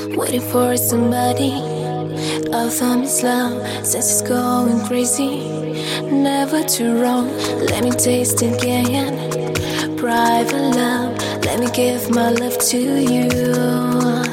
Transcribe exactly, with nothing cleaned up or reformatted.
Waiting for somebody. Our thumb is love, since it's going crazy. Never too wrong, let me taste again. Private love, let me give my love to you.